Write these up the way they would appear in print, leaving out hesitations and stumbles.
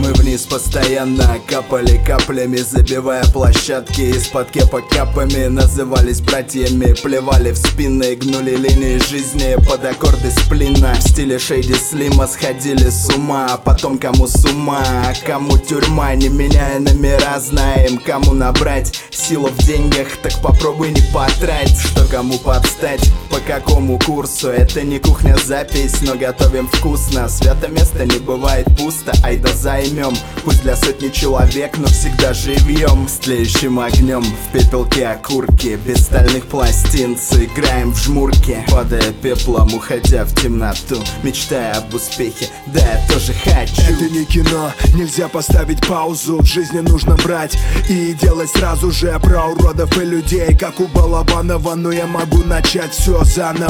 Мы вниз постоянно капали каплями, забивая площадки из-под кепок капами. Назывались братьями, плевали в спины, гнули линии жизни под аккорды сплина. В стиле Шейди Слима сходили с ума, а потом кому с ума, а кому тюрьма. Не меняя номера, знаем, кому набрать. Сила в деньгах, так попробуй не потрать. Что кому подстать, по какому курсу. Это не кухня-запись, но готовим вкусно. Свято место не бывает пусто, айда займем. Пусть для сотни человек, но всегда живьем. С тлеющим огнем, в пепелке окурки, без стальных пластин сыграем в жмурки. Падая пеплом, уходя в темноту, мечтая об успехе, да я тоже хочу. Это не кино, нельзя поставить паузу. В жизни нужно брать и делать сразу же. Про уродов и людей, как у Балабанова, но я могу начать все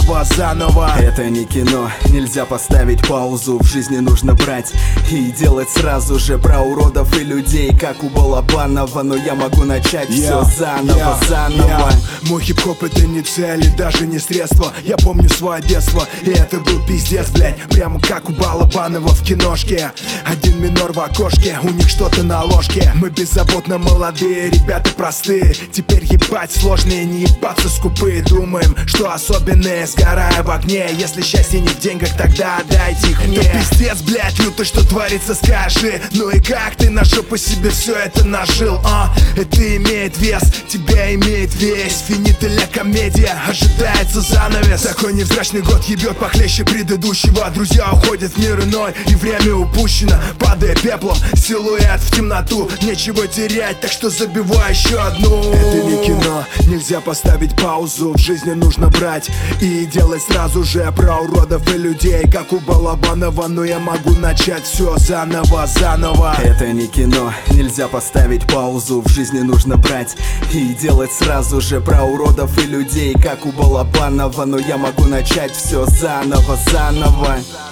заново. Это не кино, нельзя поставить паузу. В жизни нужно брать и делать сразу же. Про уродов и людей, как у Балабанова, но я могу начать все заново. Мой хип-хоп это не цель и даже не средство. Я помню свое детство, и это был пиздец, блять. Прямо как у Балабанова в киношке. Один минор в окошке, у них что-то на ложке. Мы беззаботно молодые, ребята простые. Теперь ебать сложные, не ебаться скупые. Думаем, что особенные, сгорая в огне. Если счастье не в деньгах, тогда отдайте их мне. Это пиздец, блять, люто, что творится, скажи. Ну и как ты на жопу себе все это нажил, а? Это имеет вес, тебя имеет весь. Финита комедия, ожидается занавес. Такой невзрачный год ебет похлеще предыдущего. Друзья уходят в мир иной, и время упущено. Падая пеплом, силуэт в темноту. Нечего терять, так что забивай еще одну. Это не кино, нельзя поставить паузу. В жизни нужно брать и делать сразу же. Про уродов и людей, как у Балабанова, но я могу начать все заново. Это не кино, нельзя поставить паузу. В жизни нужно брать и делать сразу же. Про уродов и людей, как у Балабанова, но я могу начать все заново.